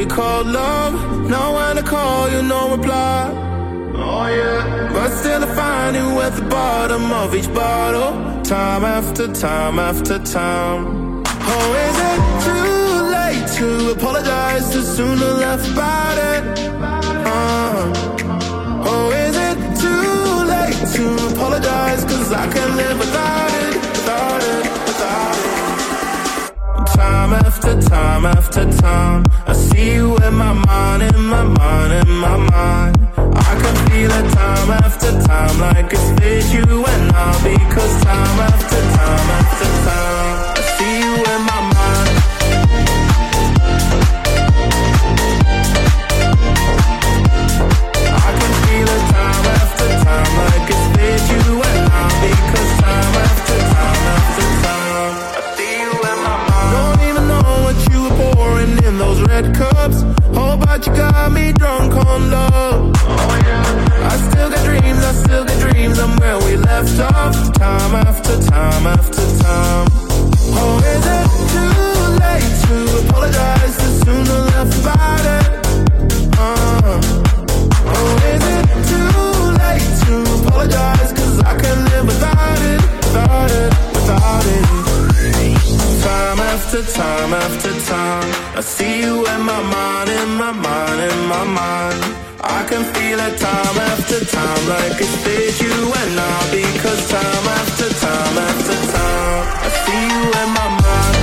we called love. Now when I call you, no reply. Oh yeah. But still I find you at the bottom of each bottle, time after time after time. Oh, is it too late to apologize too soon to laugh about it? Oh, is it too late to apologize? Cause I can't live without it, without it, without it. Time after time after time, I see you in my mind, in my mind, in my mind. I can feel it time after time, like it's fit you and I. Because time after time after time, I see you in my mind. I can feel it time after time, like it's fit you and I. Because time after time after time, I see you in my mind. Don't even know what you were pouring in those red cups. Oh, but you got me drunk on love. Oh yeah. I still got dreams, I'm where we left off. Time after time after time. Oh, is it too late to apologize too soon to laugh about it? Oh, is it too late to apologize? Cause I can't live without it, without it, without it. Time after time after time, I see you in my mind, in my mind, in my mind. I can feel it time after time, like it's fit you and I. Because time after time after time, I see you in my mind.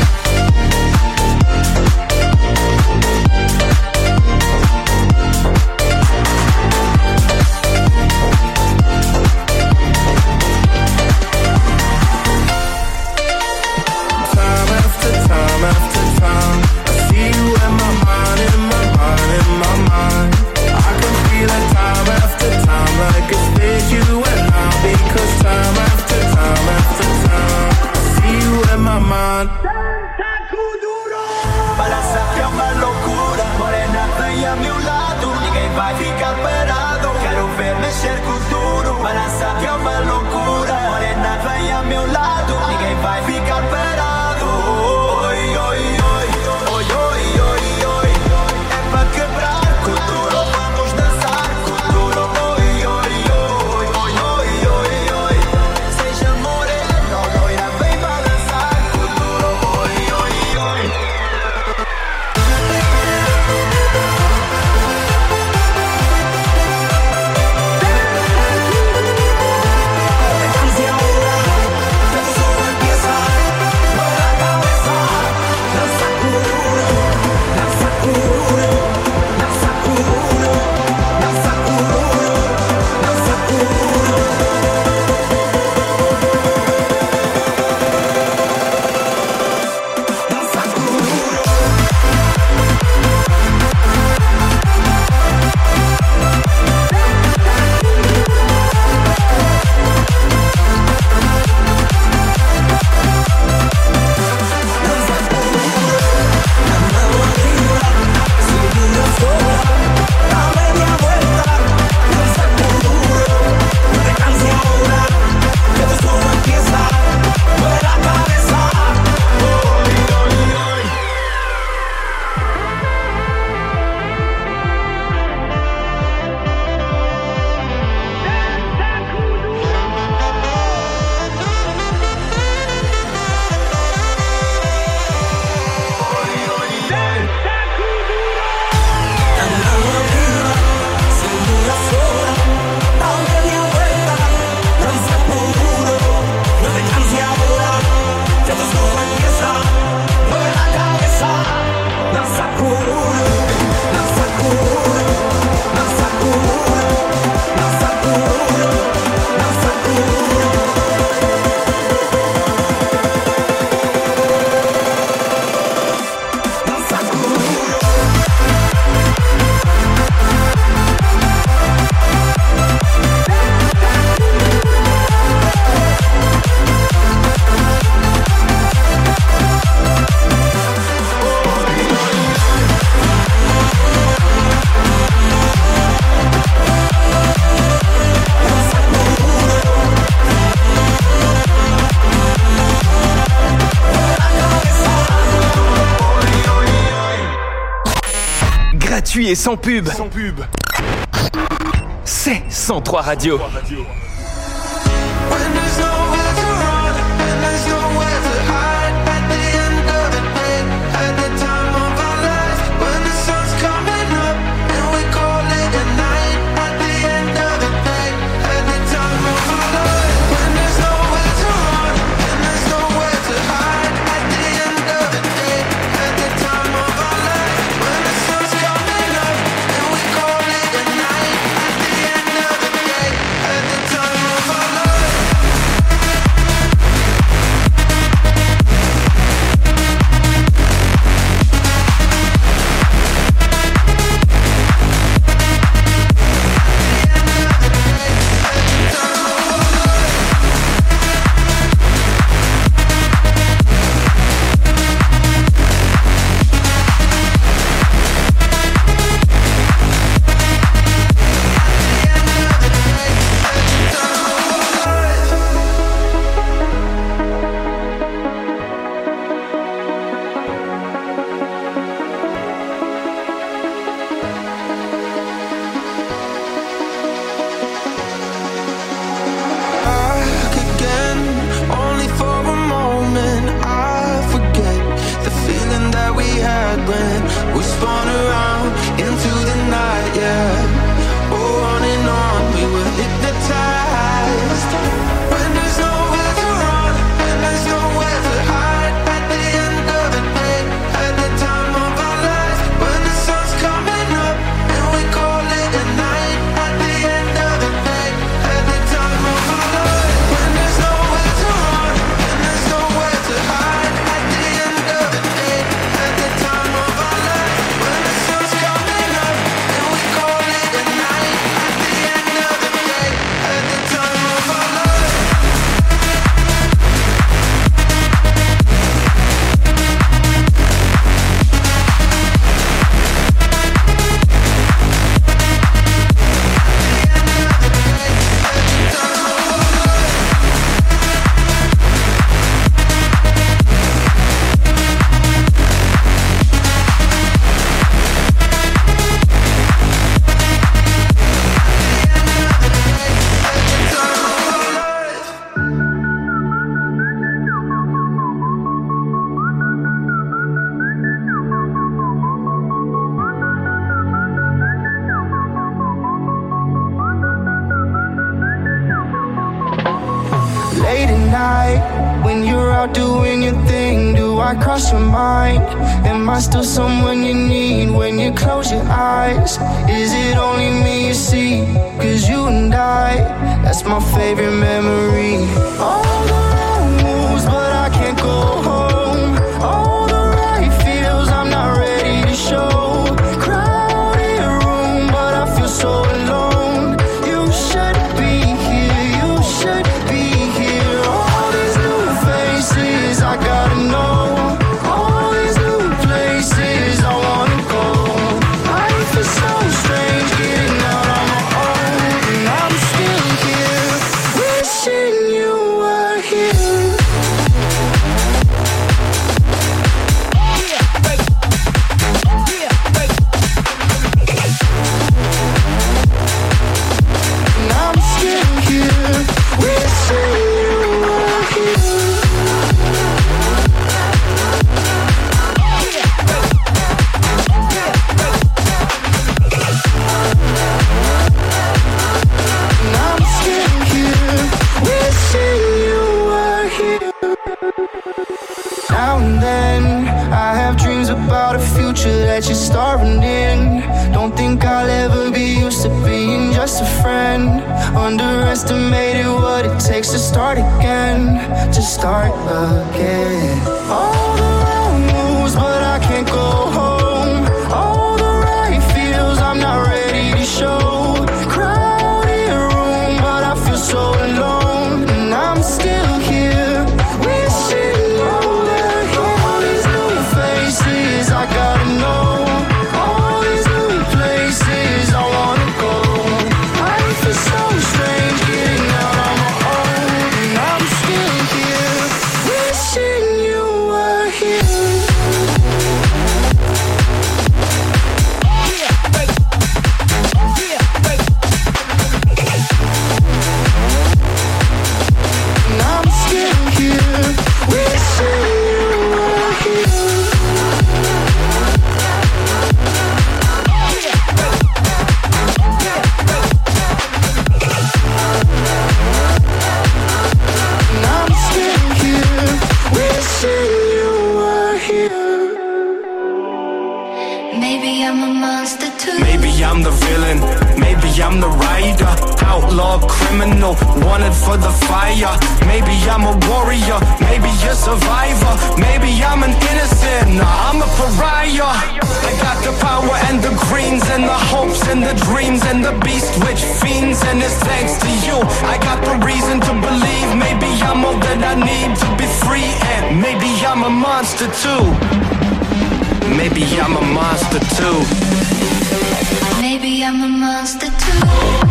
Time after time after time, I see you in my mind, in my mind, in my mind. I can feel it time after time, like it's fit you and I. Because time after time after time, I see you in my mind. Balança que é uma loucura, morena vem a meu lado, ninguém vai ficar parado. Quero ver mexer com duro. Balança que é uma loucura, morena vem a meu lado, ninguém vai ficar parado. Oi, oi, oi, oi, oi, oi, oi. É pra quebrar com duro, vamos dançar com duro. Oi, oi, oi, oi, oi, oi, oi. Seja morena, loira, vem balançar com duro. Oi, oi, oi. gratuit et sans pub. C'est 103 Radio. Cross your mind. Am I still someone you need when you close your eyes? Is it only me you see? 'Cause you and I, that's my favorite memory. All the wrong moves, but I can't go home. All the right feels, I'm not ready to show. Crowded room, but I feel so alone. You should be here, you should be here. All these new faces, I gotta know. That you're starving in. Don't think I'll ever be used to being just a friend. Underestimated what it takes to start again. To start again. All the wrong moves, but I can't go home. All the right feels, I'm not ready to show. Crowded room, but I feel so alone. And I'm still here, wishing you were here. All these new faces, I gotta know. So strange getting out on my own, and I'm still here wishing outlaw criminal, wanted for the fire. Maybe I'm a warrior, maybe a survivor, maybe I'm an innocent, nah, I'm a pariah. I got the power and the greens and the hopes and the dreams and the beast which fiends, and it's thanks to you I got the reason to believe. Maybe I'm all that I need to be free, and maybe I'm a monster too. Maybe I'm a monster too. Maybe I'm a monster too.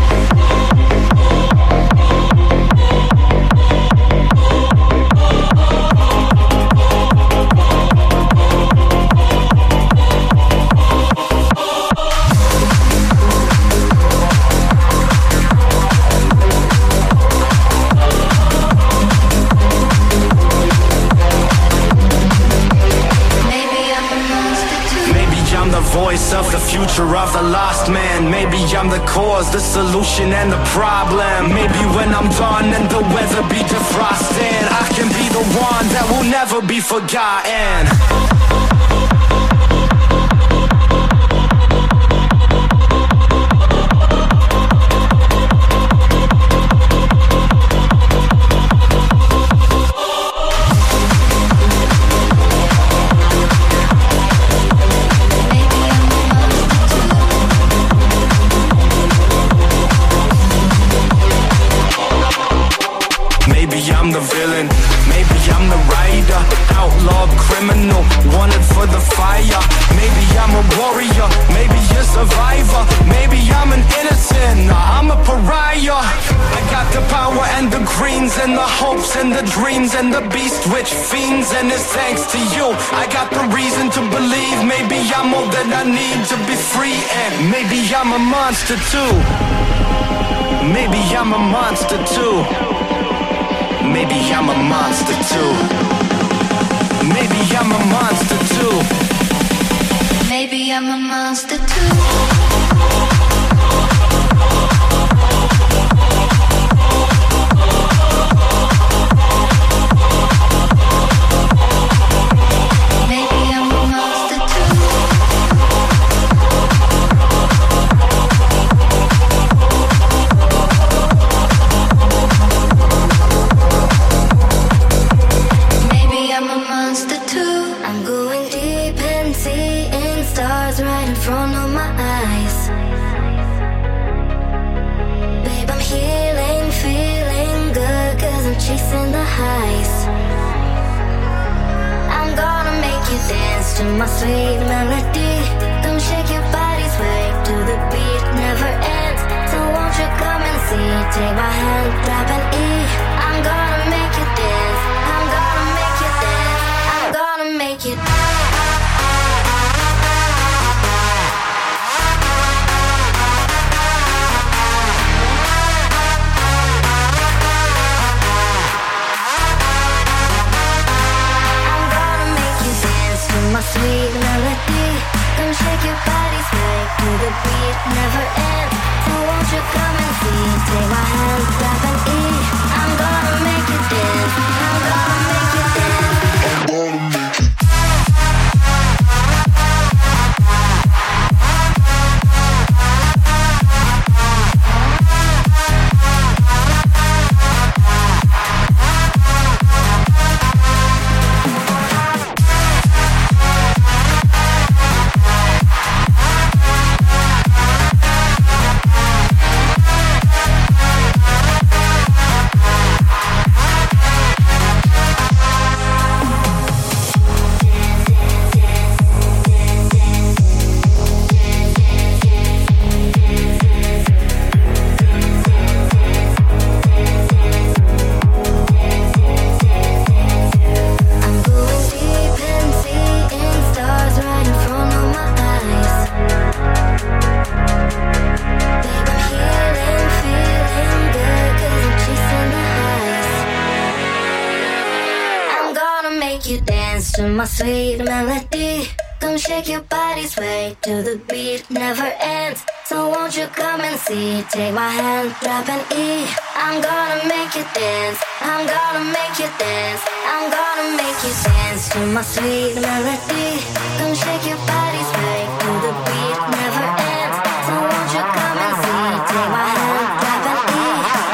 Voice of the future of the lost man. Maybe I'm the cause, the solution and the problem. Maybe when I'm done and the weather be defrosting, I can be the one that will never be forgotten. I'm the villain, maybe I'm the rider, outlaw criminal, wanted for the fire. Maybe I'm a warrior, maybe a survivor, maybe I'm an innocent, nah, I'm a pariah. I got the power and the greens and the hopes and the dreams and the beast which fiends, and it's thanks to you I got the reason to believe. Maybe I'm all that I need to be free, and maybe I'm a monster too. Maybe I'm a monster too. Maybe I'm a monster too. Maybe I'm a monster too. Maybe I'm a monster too. To my sweet melody, come shake your body, sway to the beat, never ends. So won't you come and see? Take my hand, grab an E. I'm gonna make you dance. I'm gonna make you dance. I'm gonna make you dance. My sweet melody, come shake your body, sway to the beat, never ends. So won't you come and see? Take my hand, grab an E. I'm gonna make you dance. I'm gonna make you dance. I'm gonna make you. To my sweet melody, come shake your body, sway to the beat, never ends. So won't you come and see? Take my hand, grab an E. I'm gonna make you dance. I'm gonna make you dance. I'm gonna make you dance to my sweet melody. Come shake your body, sway to the beat, never ends. So won't you come and see? Take my hand, grab an E.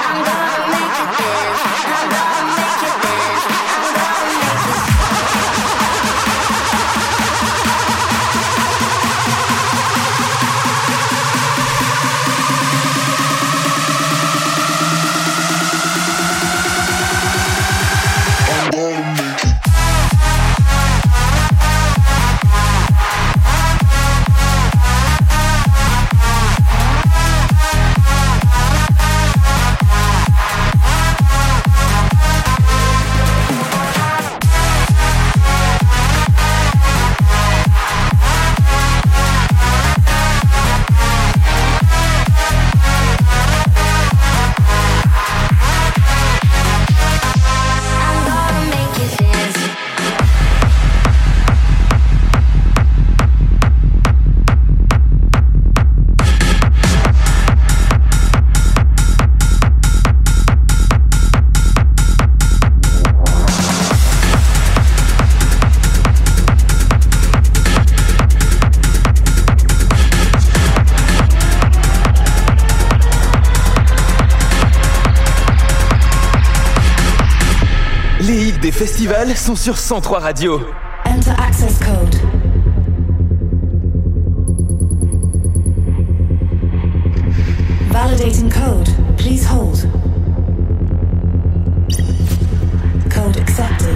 festivals sont sur 103 Radio. Enter access code. Validating code. Please hold. Code accepted.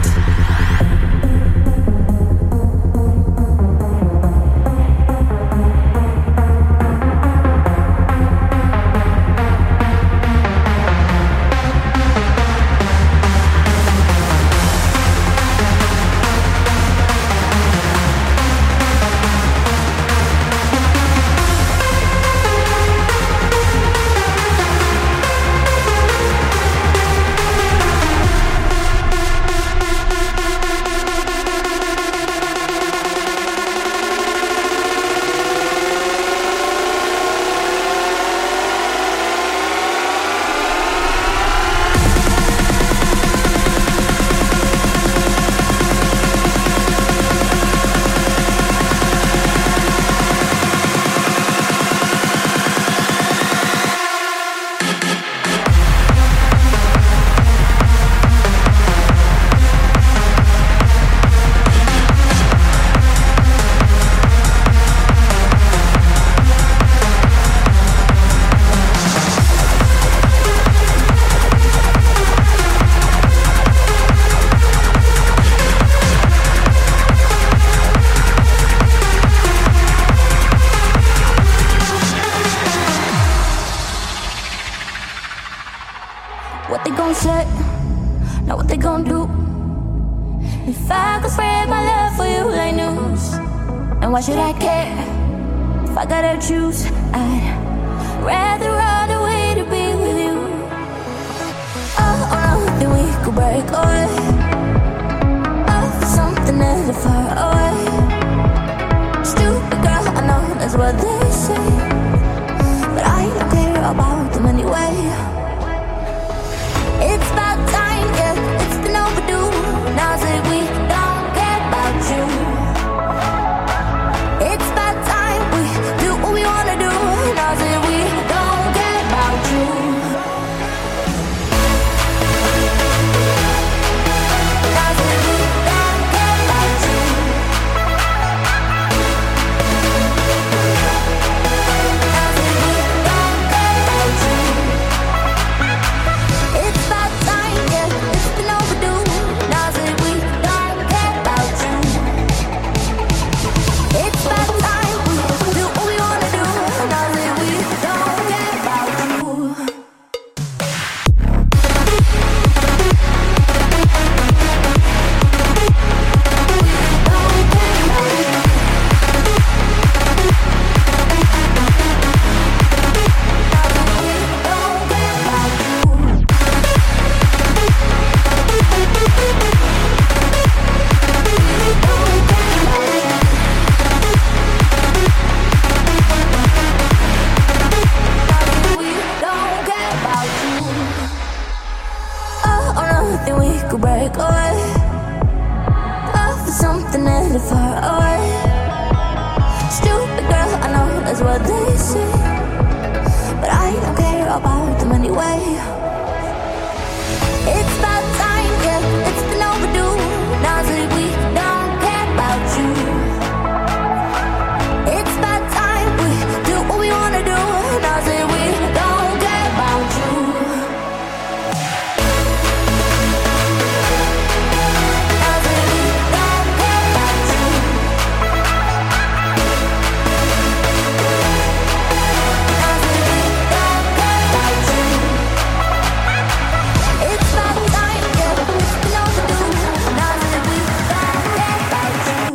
And why should I care? If I gotta choose, I'd rather run away to be with you. Oh, nothing we could break away. Oh, something that is far away. Stupid girl, I know that's what they say, but I don't care about them anyway. It's about time, yeah, it's been overdue. Now that we don't care about you. It's about time we do what we wanna do. Now that we don't care about you. Now that we don't care about you. Now that we don't care about you. It's about time, yeah, it's been overdue. Now that we don't care about you. It's about time we do what we wanna do. Now that we don't care about you. Nothing we could break away. Oh, for something that is far away. Stupid girl, I know that's what they say, but I don't care about them anyway. It's about time, yeah, it's been overdue. Now that we don't care about you. It's about time we do what we wanna do. Now that we don't care about you. Now that we don't care about you. Now that we don't care about you. It's about time, yeah, it's been overdue. Now that we don't care about you.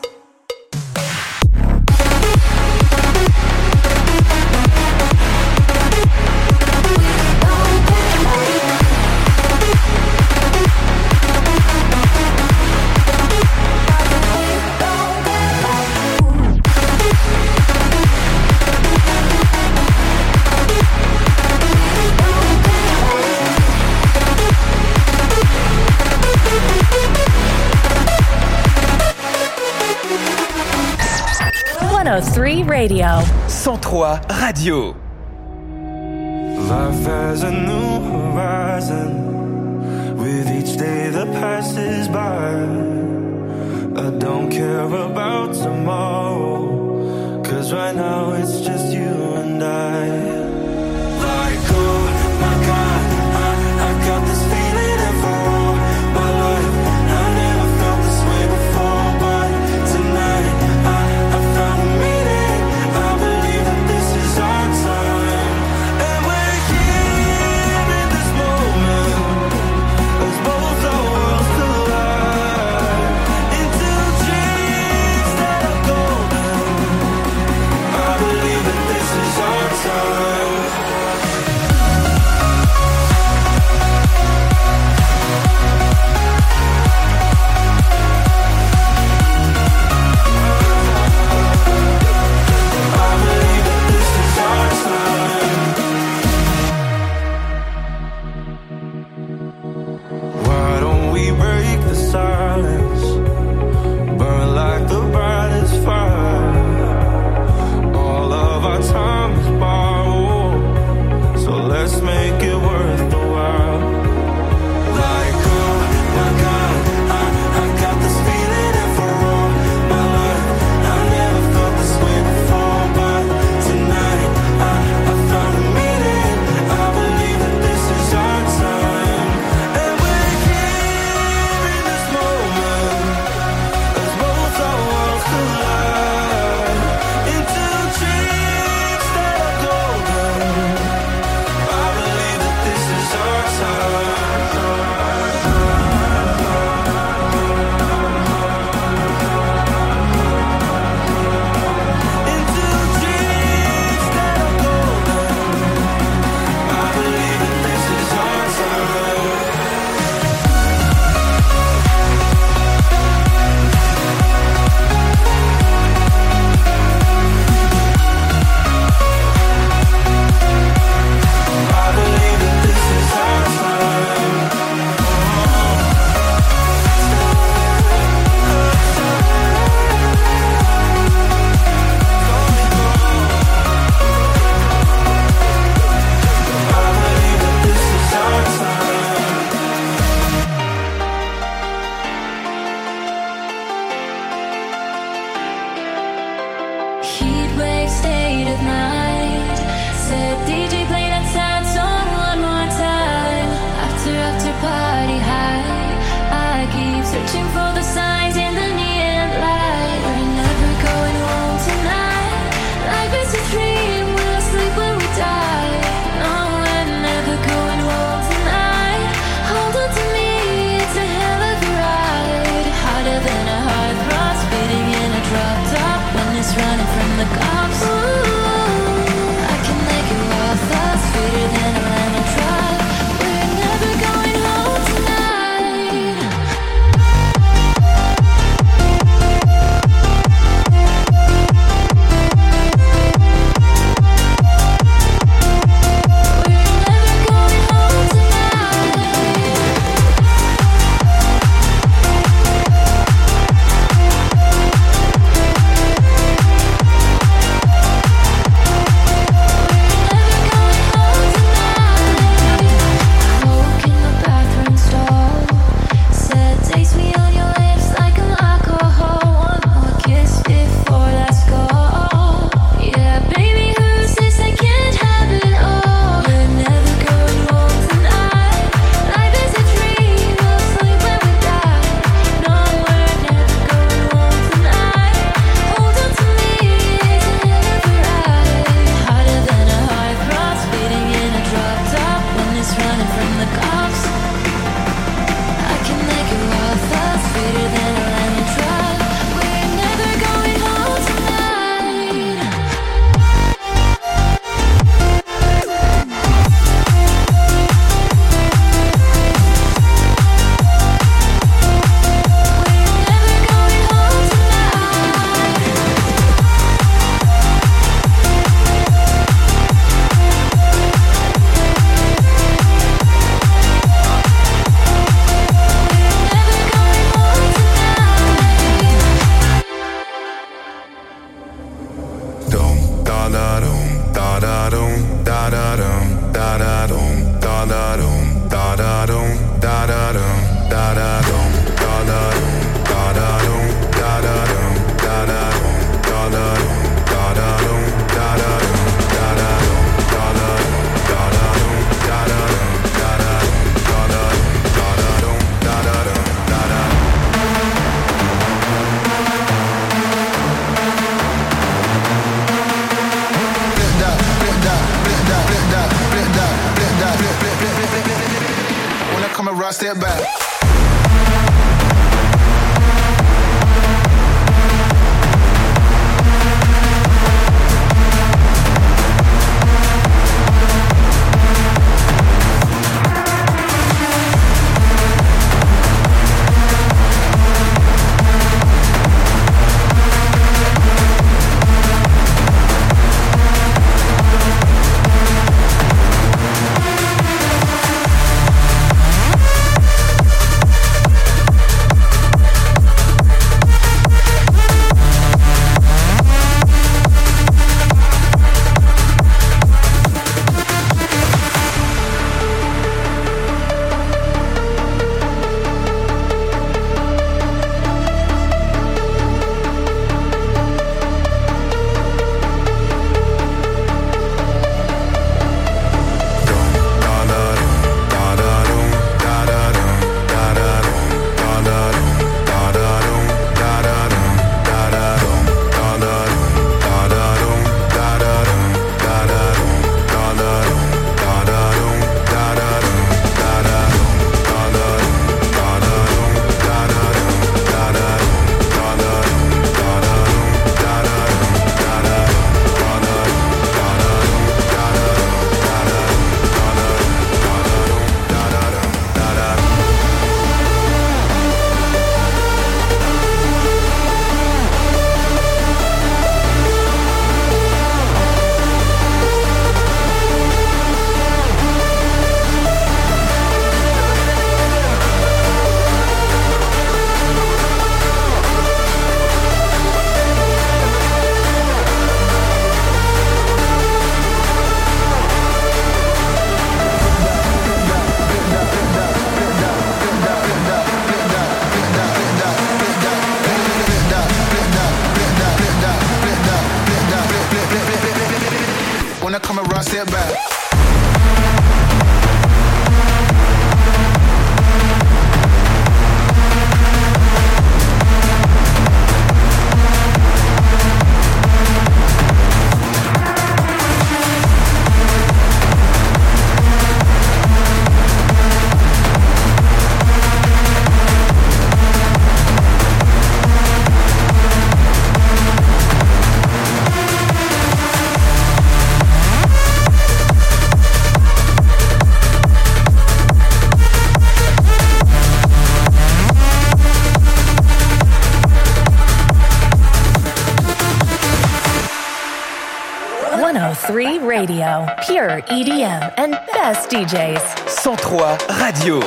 Radio 103 Radio. Life has a new horizon with each day. say the past is by. I don't care about tomorrow, 'cause right now it's just you and I. Like, oh my God, I got this feeling and for all my life I never felt this way before, but tonight I found a meaning. I believe that this is our time, and we're here in this moment as both our worlds collide into dreams that are golden. I believe that this is our time. Why don't we break the silence, burn like the brightest fire? All of our time is borrowed, so let's make it worth the while. Like, oh my God, I got this feeling and for all my life I never felt this way before, but tonight I found a meaning. I believe that this is our time, and we're here in this moment as both our worlds collide into dreams that are golden. I believe that this is our time. Into dreams that are golden. I believe that this is our time. I believe that this is our time. I believe that this is our time. Heatwave state of mind. Said DJ play that sad song one more time. After party high, I keep searching for the signs in the neon light. We're never going home tonight. Life is a dream, we'll sleep when we die. No, we're never going home tonight. Hold on to me, it's a hell of a ride. Harder than a heart throb, speeding in a drop top when it's running from the cops. Ooh, I can make it all fast, sweeter than a lemon drop. We're never going home tonight. Step back. Step back. Radio, pure EDM and best DJs. 103 Radio.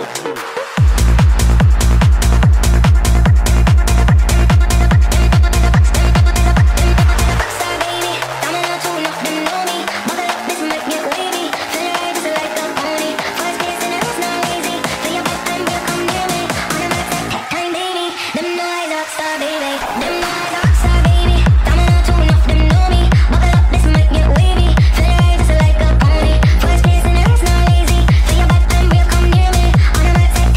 First kiss and it's not easy. Feel your back and we'll come near me.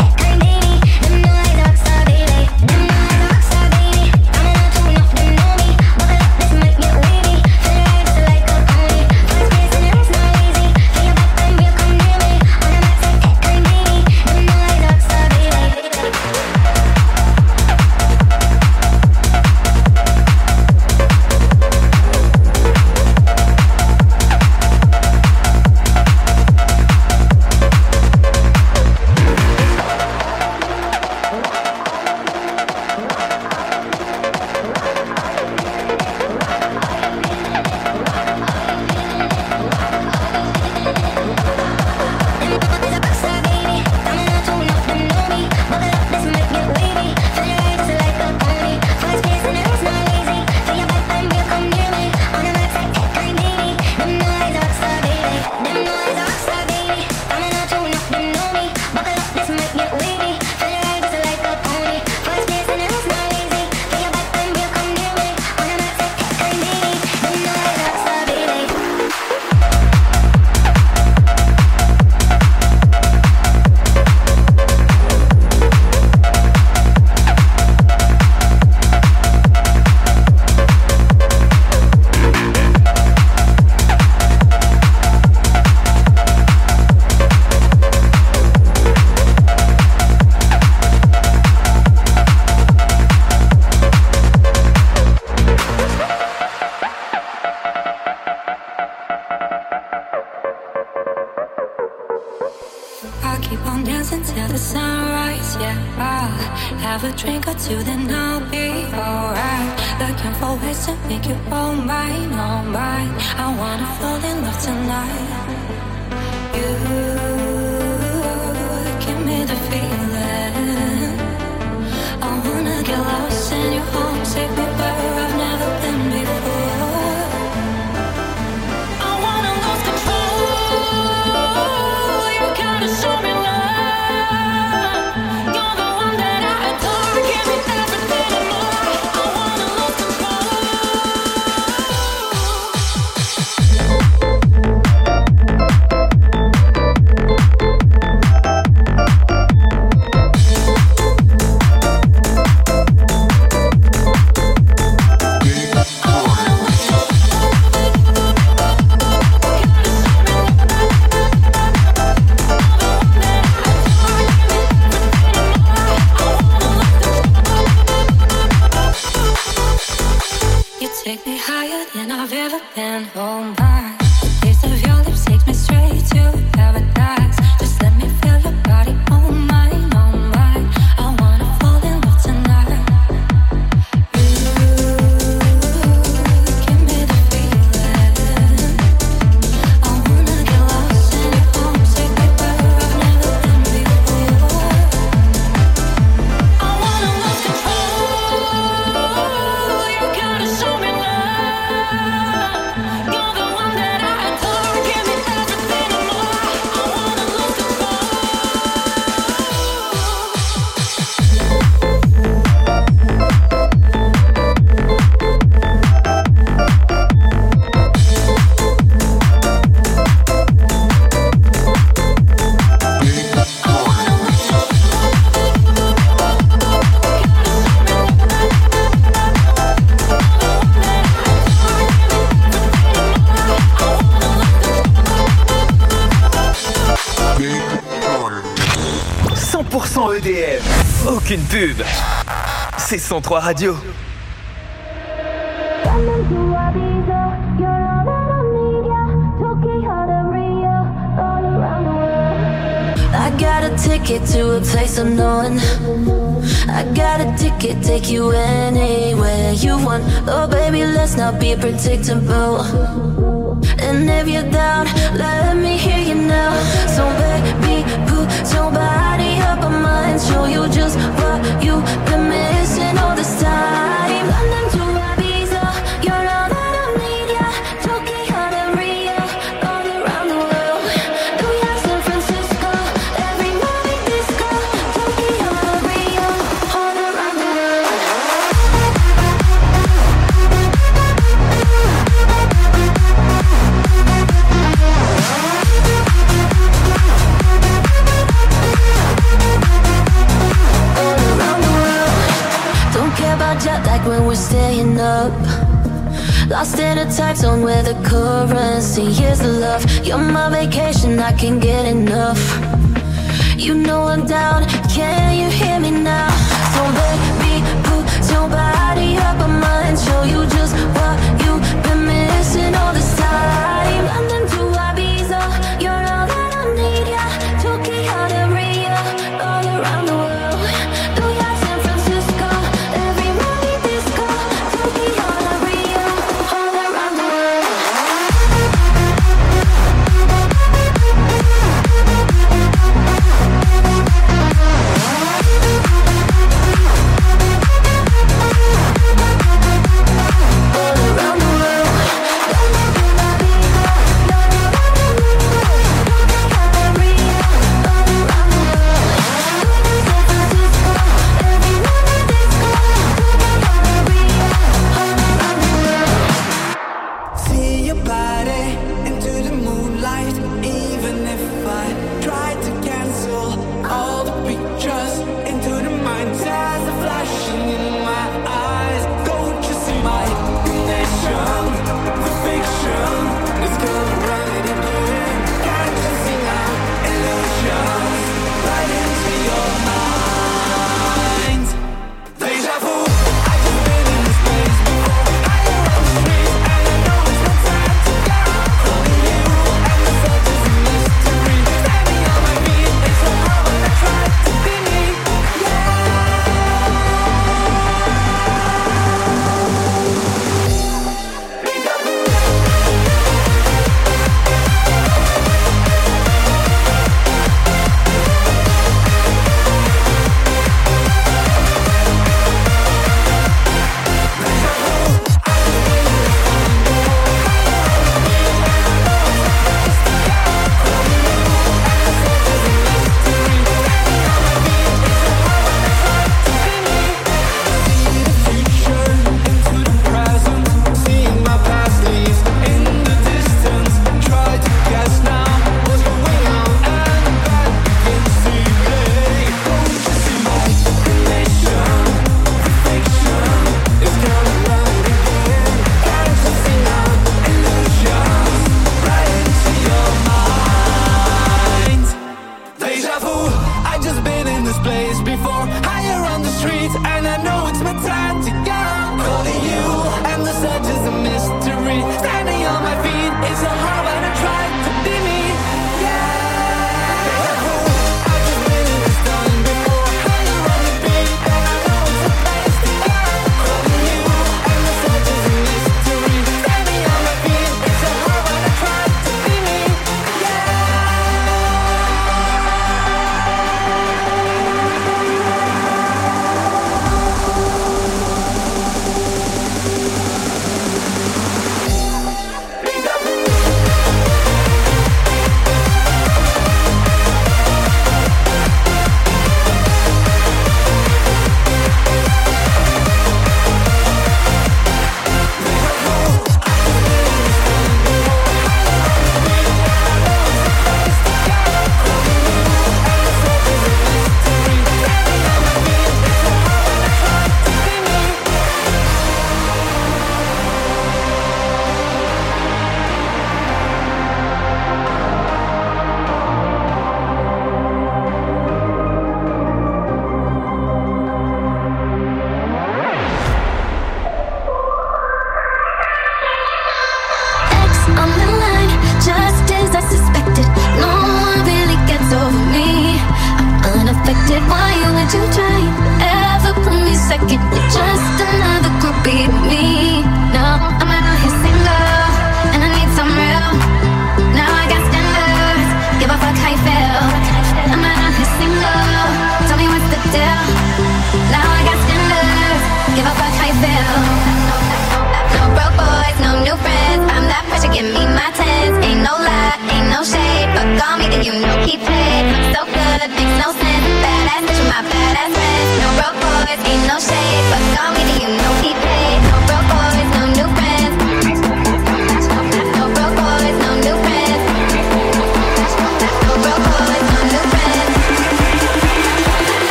keep on dancing till the sunrise, yeah. I'll have a drink or two, then I'll be alright. Looking for ways to make you all mine, all mine. I wanna fall in love tonight. You give me the feeling. I wanna get lost in your home, take me where I've never been before. I wanna lose control. You gotta show me love. You're the one that I adore. Give me everything and more. I wanna lose take me higher than I've ever been. Oh my, the taste of your lips takes me straight to paradise. Just let me feel your body, oh mine, oh mine. I wanna fall in love tonight. You give me the feeling. I wanna get lost in your arms, take me where I've never been before. I wanna lose control. You gotta show me. EDM, aucune pub. C'est 103 Radio. I got a ticket to a place unknown. I got a ticket, take you anywhere you want. Oh baby, let's not be predictable. And if you're down, let me hear you now. So baby, put your body up on mine. Show you just what you've been missing all this time. London to Ibiza, you're all that I need, yeah. Tokyo to Rio, all around the world. New York, San Francisco, every night disco. Tokyo to Rio, all around the world. Jet lag when we're staying up. Lost in a time zone where the currency is the love. You're my vacation, I can't get enough. You know I'm down, can you hear me now? So baby, put your body up on mine. Show you just what you've been missing all this time. London to Ibiza, you're all that I need, yeah. Tokyo to Rio, all around the world. New York, San Francisco, every night disco. Tokyo to Rio, all around the world. All around the world.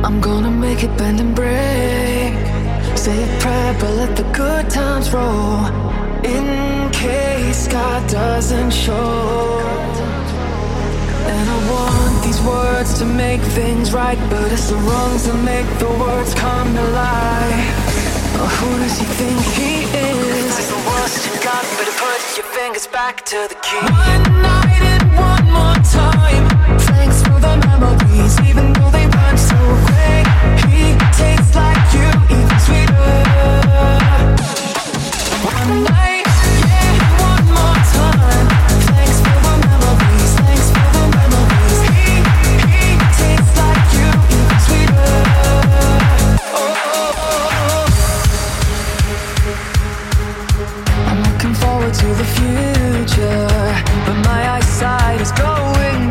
I'm gonna make it bend and break. Say a prayer, but let the good times roll. In case God doesn't show. And I want these words to make things right, but it's the wrongs that make the words come to life. Oh, who does he think he is? That's the worst you got, but put your fingers back to the key. One night and one more time. Thanks for the memories, even though they weren't so great. He tastes like you, even sweeter. One night, yeah, one more time. Thanks for the memories, thanks for the memories. He tastes like you, even sweeter. I'm looking forward to the future, but my eyesight is going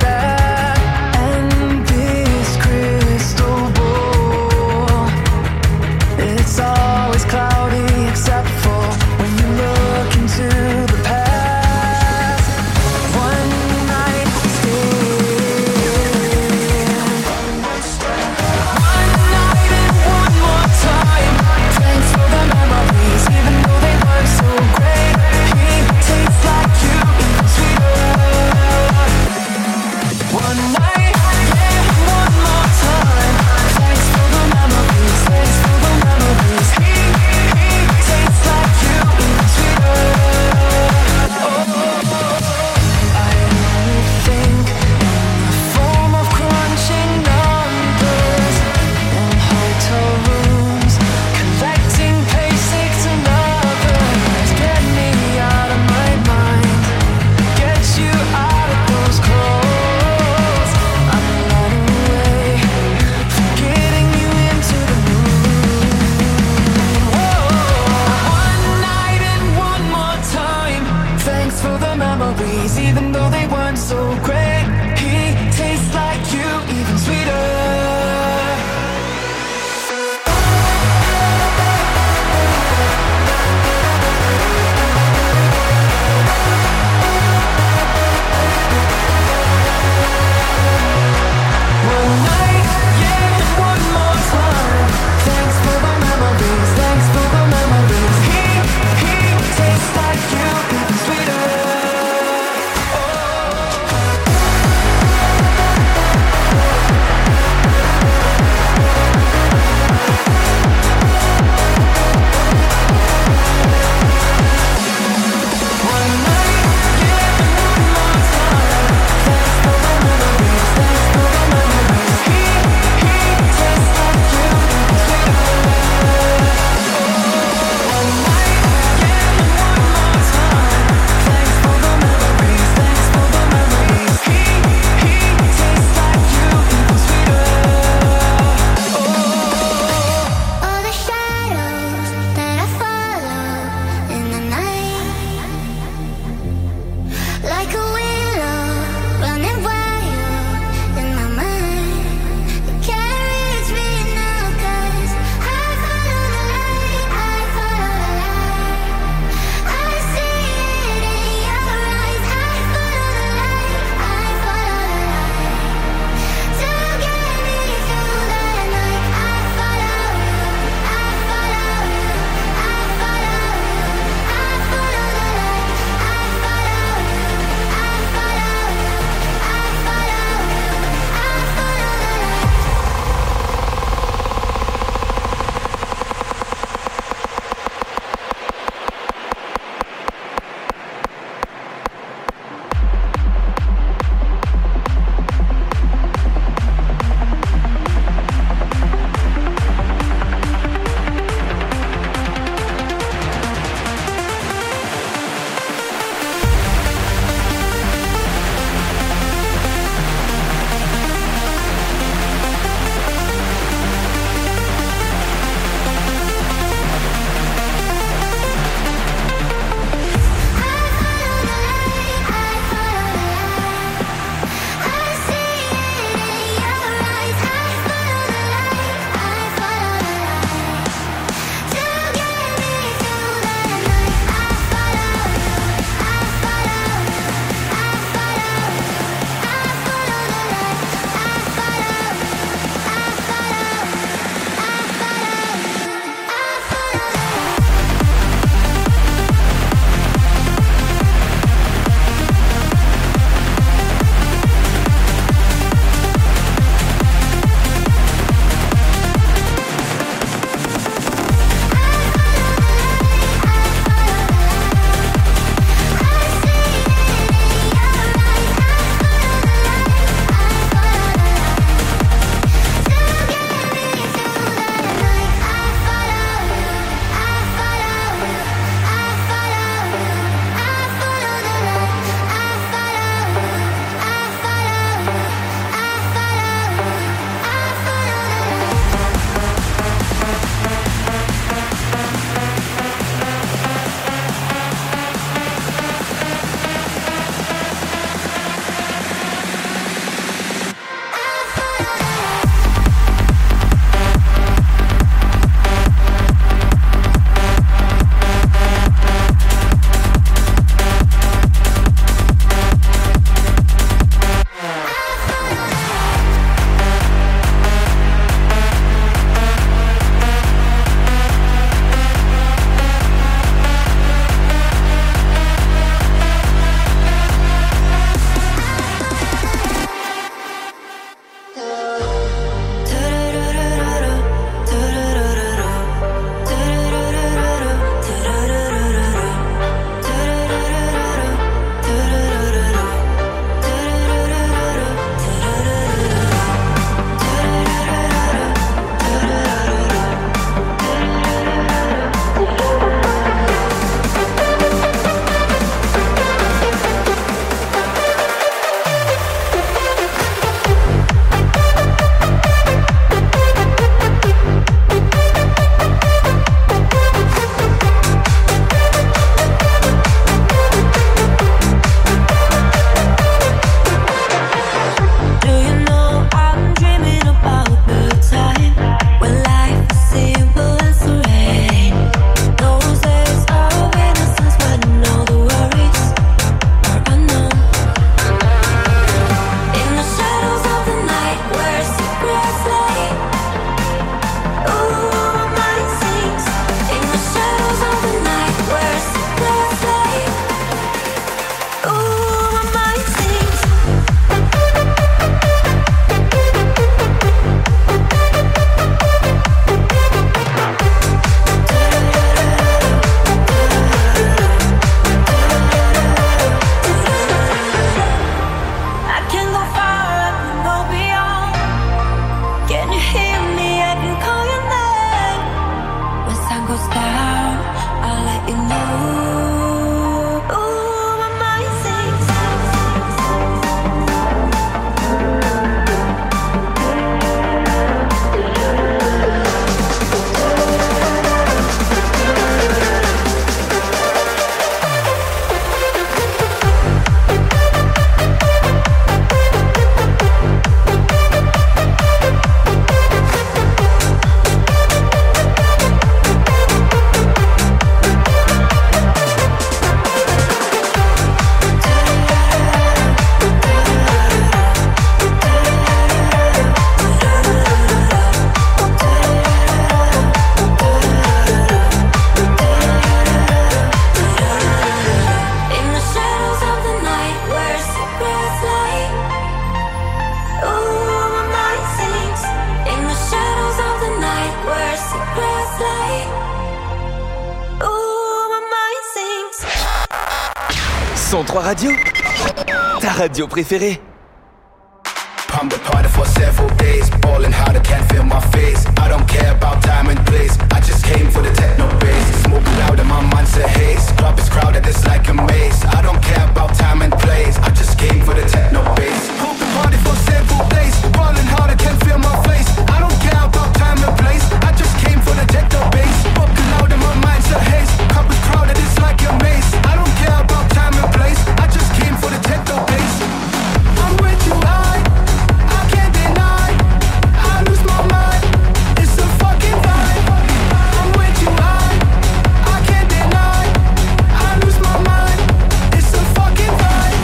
103 Radio, ta radio préférée. I'm the party for several days, ballin' hard, I can't feel my face. I don't care about time and place, I just came for the techno bass. Smoke loud and my mind's a haze. Club is crowded, it's like a maze. I don't care about time and place, I just came for the techno bass. I'm the party for several days, ballin' hard, I can't feel my face. I don't care about time and place, I just came for the techno bass. Smoke loud and my mind's a haze. Club is crowded, it's like a maze. I don't care about time and place, I just came for the techno bass. I'm way too high, I can't deny, I lose my mind, it's a fucking vibe. I'm way too high, I can't deny, I lose my mind, it's a fucking vibe.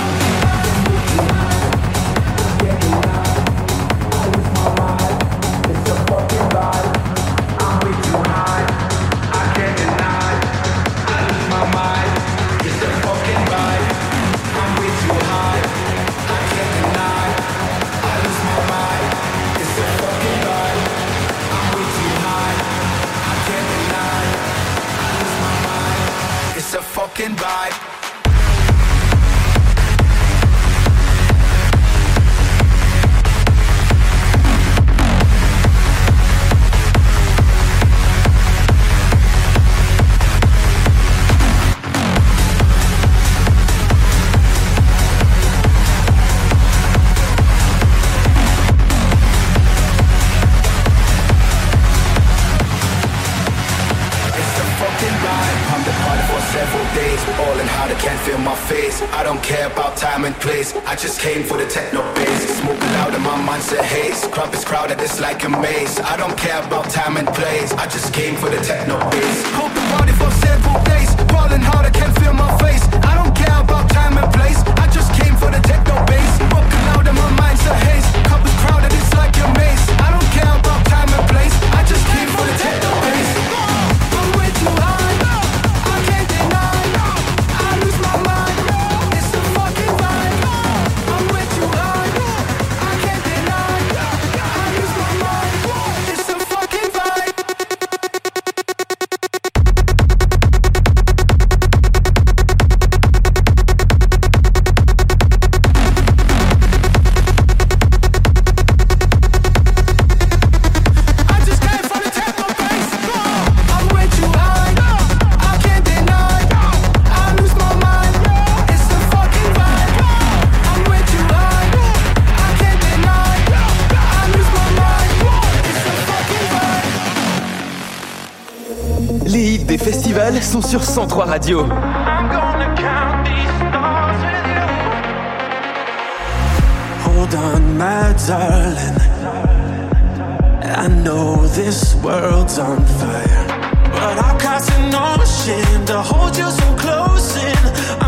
It's a fucking vibe. I'm way too high, I can't deny, I lose my mind, it's a fucking vibe. I'm way too high, I can't deny, I lose my mind, it's a fucking vibe. I'm way too high, I can't deny, I lose my mind, it's a fucking vibe. I'm the party for several days, ballin' hard, I can't feel my face. I don't care about time and place, I just came for the techno bass. Smoke loud and my mind's a haze. Club is crowded, it's like a maze. I don't care about time and place, I just came for the techno bass. Hold the party for several days, ballin' hard, I can't feel my face. I don't care about time and place, I just came for the techno bass. Smoke loud and my mind's a haze. Club is crowded, it's like a maze. I don't care about time and place, I just came for the techno bass. I'm way too high, I can't deny, I lose my mind, it's a fucking vibe. I'm way too high, I can't deny, I lose my mind, it's a fucking vibe. I just came for the techno bass. I'm way too high, I can't deny, I lose my mind, it's a fucking vibe. I'm way too high, I can't deny, I lose my mind, it's a fucking vibe. Les hits des festivals sont sur 103 Radio. I'm gonna count these stars with you. Hold on, my darling, I know this world's on fire, but I've got no shame to hold you so close in